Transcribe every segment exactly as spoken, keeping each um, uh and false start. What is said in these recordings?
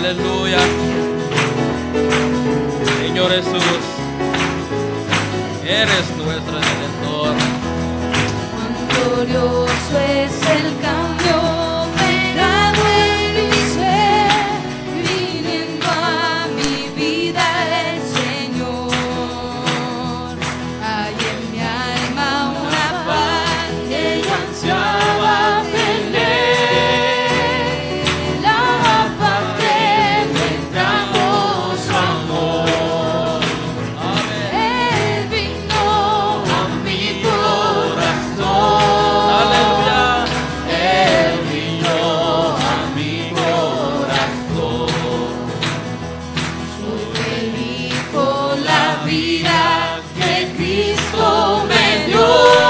Aleluya. Señor Jesús, eres nuestro Redentor. Cuán glorioso es el cambio pegado en mi ser, viniendo a mi vida el Señor. Hay en mi alma una paz que yo ansiaba tener, la paz que me trajo su amor. Él vino a mi corazón. Aleluya. Él vino a mi corazón. Soy feliz por la vida que Cristo me dio.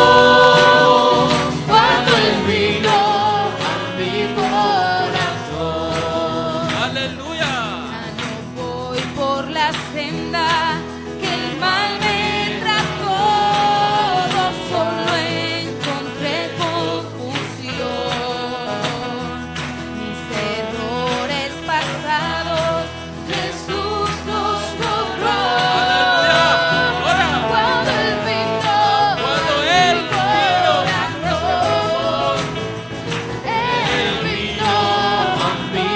Cuando Él vino a mi corazón. Aleluya. Ya no voy por la senda que el mal me trazó, solo encontré confusión. Mis errores pasados Jesús los borró. Aleluya. Cuando Él vino Cuando a Él mi vino. corazón, Él vino a mi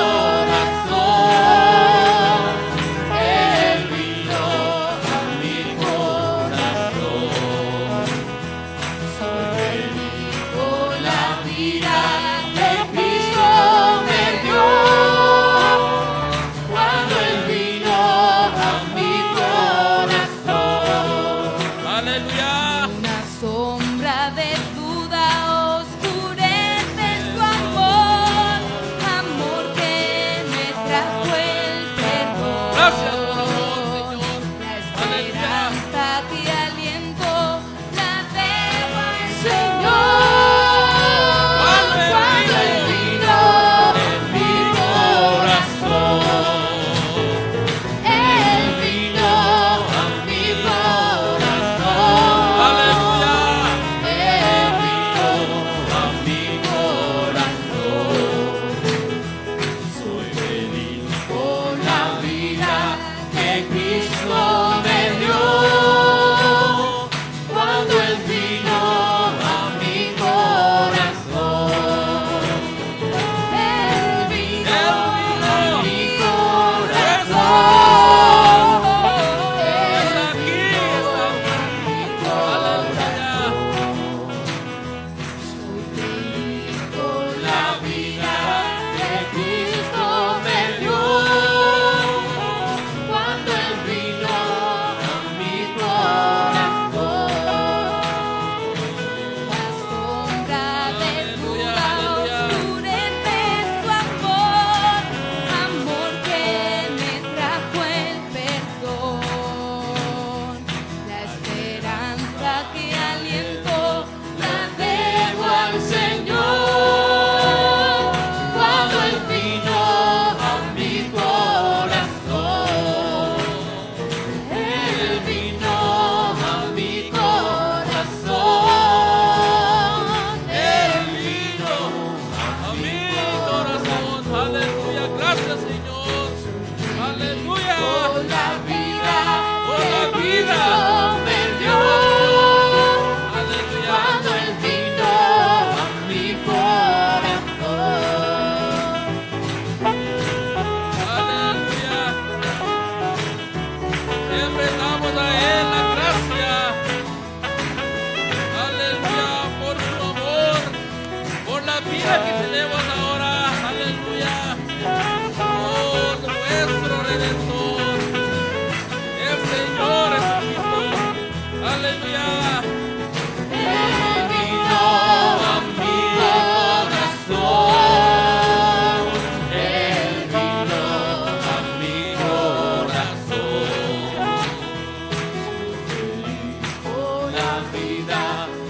corazón. Él vino a mi corazón. Soy feliz por la vida que Cristo me dio. Cuando Él vino a mi corazón. Aleluya. Una sombra de duda oscurece su amor, amor que me trajo el perdón. Gracias por amor, Señor. La Aleluya. esperanza que aliento la debo al Señor. Cuando Él vino en mi corazón. Él vino a mi corazón. Aleluya. Él vino a mi corazón. Soy feliz por la vida que Cristo me dio. Cuando Él vino a mi corazón. Él vino a mi corazón. Está Él aquí, vino está a mi aquí. Aleluya. corazón. Soy feliz por la vida que Cristo me dio. Cuando Él vino a mi corazón. La sombra de Aleluya, duda aleluya. oscurece su amor, amor que me trajo el perdón. La esperanza que aliento la debo al Señor. Cuando Él vino a mi corazón. Él vino a mi corazón. Él vino A mi corazón. Aleluya. Gracias, Señor. Aleluya. por la vida Por la que vida. Cristo me dio. Aleluya. Cuando Él vino a mi corazón. Aleluya. Siempre damos a Él la gracia. Aleluya. Por su amor. Por la vida que tenemos ahora. Aleluya. Oh, nuestro Redentor. El Señor Jesucristo. Aleluya. Él vino a mi corazón. Él vino a mi corazón. Soy feliz por la vida